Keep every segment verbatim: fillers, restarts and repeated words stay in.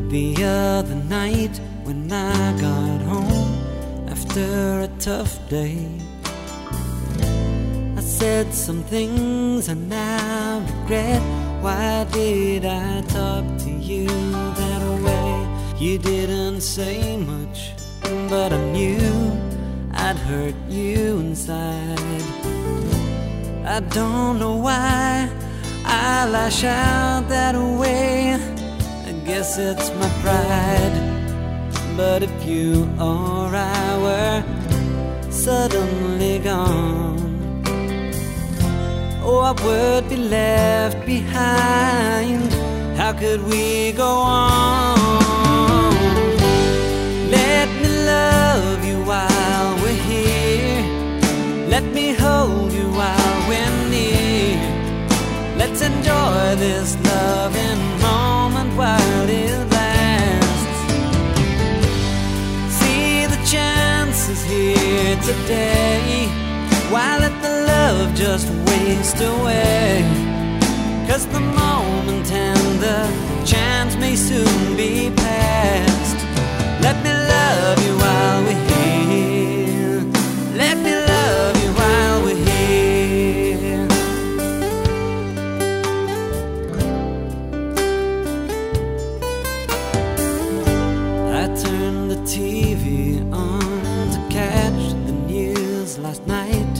The other night when I got home after a tough day, I said some things I now regret. Why did I talk to you that way? You didn't say much, but I knew I'd hurt you inside. I don't know why I lash out that way. I guess it's my pride. But if you or I were suddenly gone, oh, I would be left behind. How could we go on? Let me love you while we're here. Let me hold you while we're near. Let's enjoy this loving moment while it lasts. See the chances here today. Why let the love just waste away? 'Cause the moment and the chance may soon be past. Let me love you while we're here. Let me love you while we're here. I turned the T V on to catch the news last night.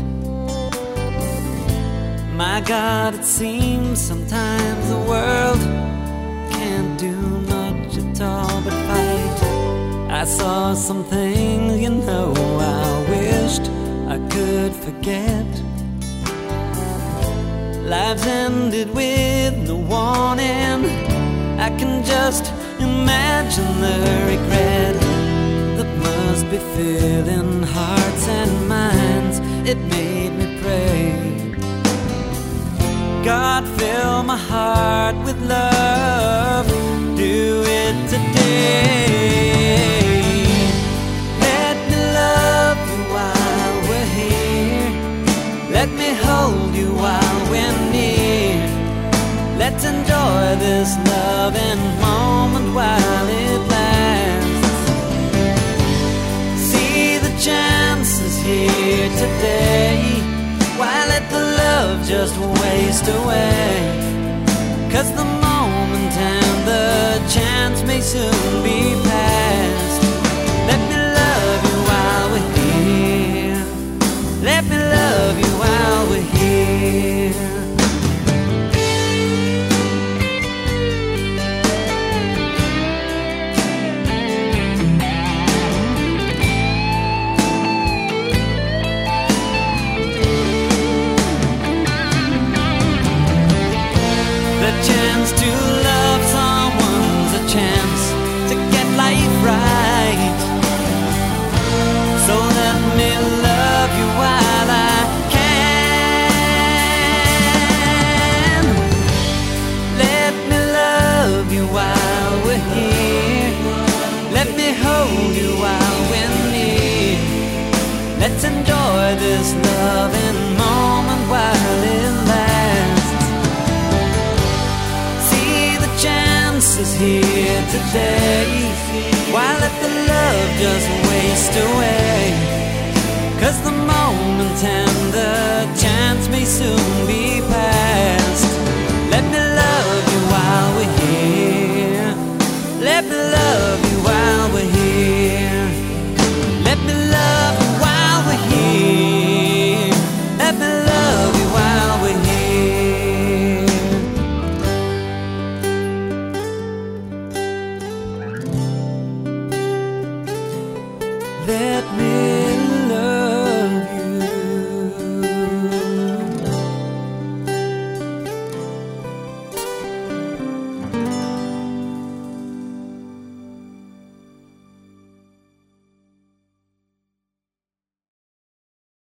My God, it seems sometimes the world can't do much at all but fight. I saw some things, you know, I wished I could forget. Lives ended with no warning. I can just imagine the regret that must be filling hearts and minds. It made me pray, God, fill my heart with love. Do it today. Let me love you while we're here. Let me hold you while we're near. Let's enjoy this loving moment while it lasts. See the chances here today. Why let the love just waste away? 'Cause the moment and the chance may soon be past. Let me love you while we're here. Let me love you while we're here. The chance to love someone's a chance to get life right. So let me love you while I can. Let me love you while we're here. Let me hold you while we're near. Let's enjoy this loving moment while it lasts. Chances here today. Why let the love just waste away? 'Cause the moment and the chance may soon be past.